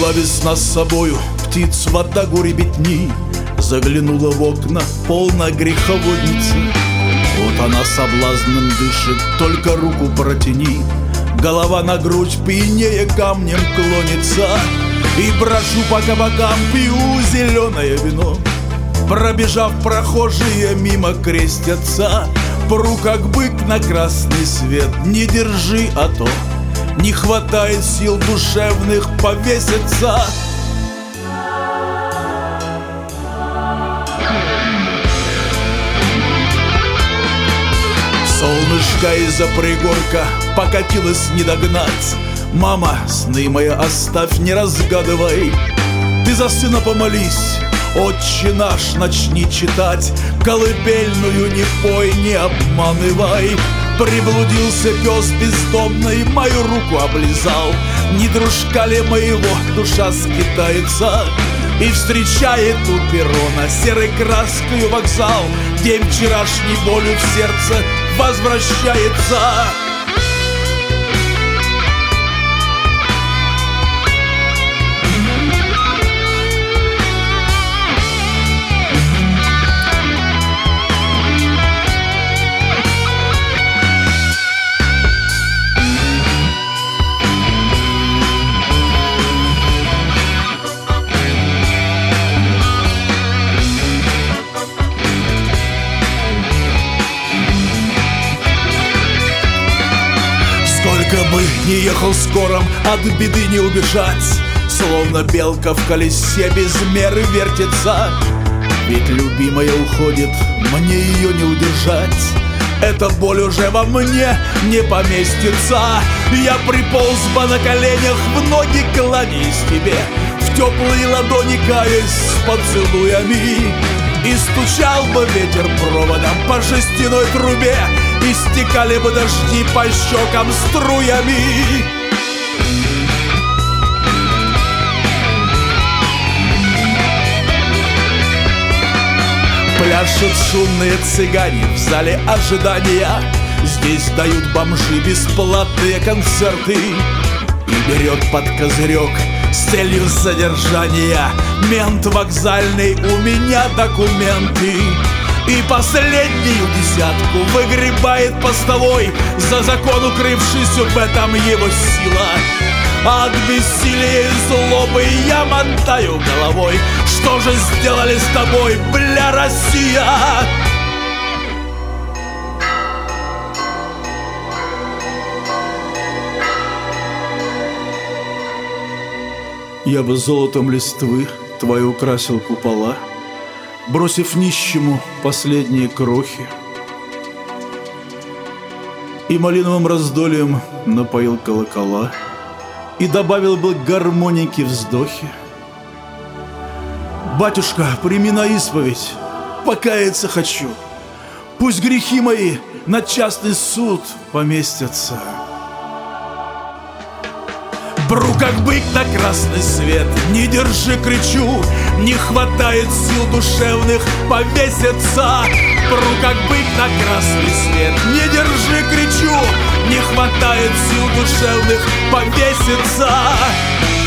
Взяла весна с собою птиц в атагу ребятни, заглянула в окна полна греховодница. Вот она соблазном дышит, только руку протяни, голова на грудь пьянее камнем клонится. И брожу по кабакам, пью зеленое вино. Пробежав, прохожие мимо крестятся. Пру, как бык на красный свет, не держи, а то не хватает сил душевных повеситься. Солнышко из-за пригорка покатилось не догнать. Мама, сны мои оставь, не разгадывай. Ты за сына помолись, Отче наш начни читать, колыбельную не пой, не обманывай. Приблудился пес бездомный, мою руку облизал. Не дружка ли моего душа скитается? И встречает у перрона серой краской вокзал, день вчерашней болью в сердце возвращается. Сколько бы ни ехал скором, от беды не убежать. Словно белка в колесе без меры вертится. Ведь любимая уходит, мне ее не удержать. Эта боль уже во мне не поместится. Я приполз бы на коленях, в ноги кланяясь тебе, в теплые ладони каясь с поцелуями. И стучал бы ветер проводом по жестяной трубе, и стекали бы дожди по щекам струями. Пляшут шумные цыгане в зале ожидания. Здесь дают бомжи бесплатные концерты. И берет под козырек с целью задержания мент вокзальный у меня документы. И последнюю десятку выгребает постовой, за закон укрывшись, в этом его сила. От бессилия и злобы я мотаю головой. Что же сделали с тобой, бля, Россия? Я бы золотом листвы твои украсил купола, бросив нищему последние крохи, и малиновым раздольем напоил колокола, и добавил бы гармоники вздохи. Батюшка, прими на исповедь, покаяться хочу. Пусть грехи мои на частный суд поместятся. Бру, как бык на красный свет, не держи, кричу, не хватает сил душевных повеситься. Бру, как бык на красный свет, не держи, кричу, не хватает сил душевных повеситься.